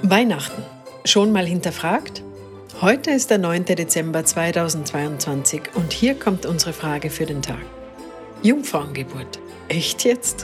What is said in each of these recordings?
Weihnachten. Schon mal hinterfragt? Heute ist der 9. Dezember 2022 und hier kommt unsere Frage für den Tag. Jungfrauengeburt. Echt jetzt?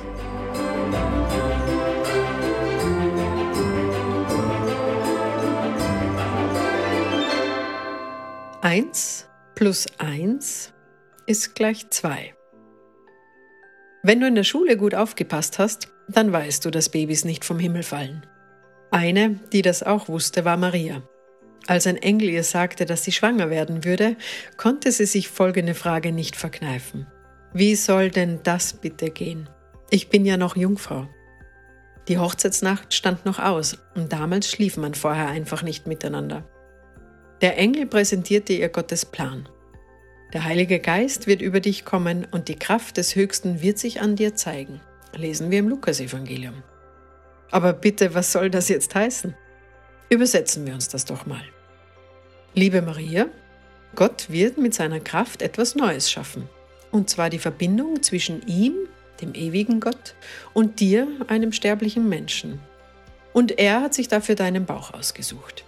Eins plus 1 ist gleich 2. Wenn du in der Schule gut aufgepasst hast, dann weißt du, dass Babys nicht vom Himmel fallen. Eine, die das auch wusste, war Maria. Als ein Engel ihr sagte, dass sie schwanger werden würde, konnte sie sich folgende Frage nicht verkneifen. Wie soll denn das bitte gehen? Ich bin ja noch Jungfrau. Die Hochzeitsnacht stand noch aus und damals schlief man vorher einfach nicht miteinander. Der Engel präsentierte ihr Gottes Plan. Der Heilige Geist wird über dich kommen und die Kraft des Höchsten wird sich an dir zeigen. Lesen wir im Lukasevangelium. Aber bitte, was soll das jetzt heißen? Übersetzen wir uns das doch mal. Liebe Maria, Gott wird mit seiner Kraft etwas Neues schaffen. Und zwar die Verbindung zwischen ihm, dem ewigen Gott, und dir, einem sterblichen Menschen. Und er hat sich dafür deinen Bauch ausgesucht.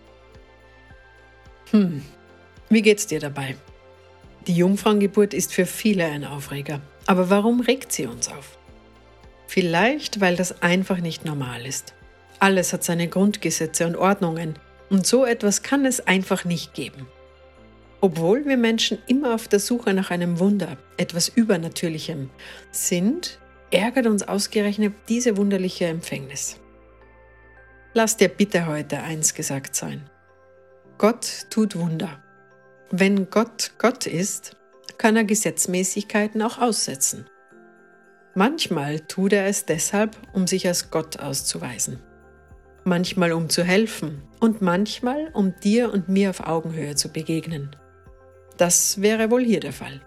Wie geht's dir dabei? Die Jungfrauengeburt ist für viele ein Aufreger. Aber warum regt sie uns auf? Vielleicht, weil das einfach nicht normal ist. Alles hat seine Grundgesetze und Ordnungen und so etwas kann es einfach nicht geben. Obwohl wir Menschen immer auf der Suche nach einem Wunder, etwas Übernatürlichem sind, ärgert uns ausgerechnet diese wunderliche Empfängnis. Lass dir bitte heute eins gesagt sein. Gott tut Wunder. Wenn Gott Gott ist, kann er Gesetzmäßigkeiten auch aussetzen. Manchmal tut er es deshalb, um sich als Gott auszuweisen. Manchmal um zu helfen und manchmal um dir und mir auf Augenhöhe zu begegnen. Das wäre wohl hier der Fall.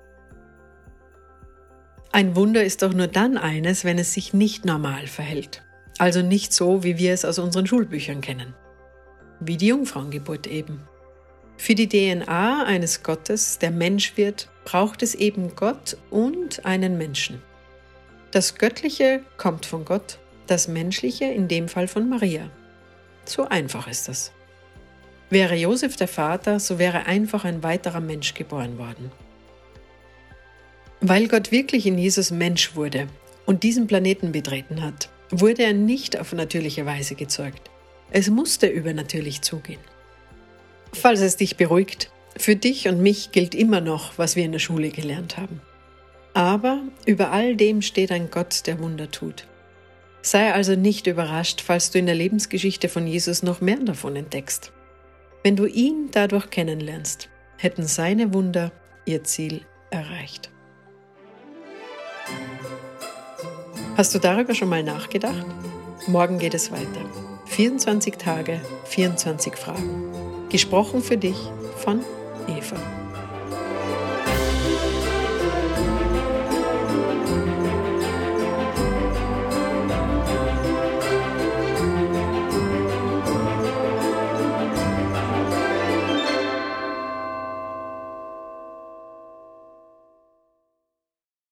Ein Wunder ist doch nur dann eines, wenn es sich nicht normal verhält. Also nicht so, wie wir es aus unseren Schulbüchern kennen. Wie die Jungfrauengeburt eben. Für die DNA eines Gottes, der Mensch wird, braucht es eben Gott und einen Menschen. Das Göttliche kommt von Gott, das Menschliche in dem Fall von Maria. So einfach ist das. Wäre Josef der Vater, so wäre einfach ein weiterer Mensch geboren worden. Weil Gott wirklich in Jesus Mensch wurde und diesen Planeten betreten hat, wurde er nicht auf natürliche Weise gezeugt. Es musste übernatürlich zugehen. Falls es dich beruhigt, für dich und mich gilt immer noch, was wir in der Schule gelernt haben. Aber über all dem steht ein Gott, der Wunder tut. Sei also nicht überrascht, falls du in der Lebensgeschichte von Jesus noch mehr davon entdeckst. Wenn du ihn dadurch kennenlernst, hätten seine Wunder ihr Ziel erreicht. Hast du darüber schon mal nachgedacht? Morgen geht es weiter. 24 Tage, 24 Fragen. Gesprochen für dich von Eva.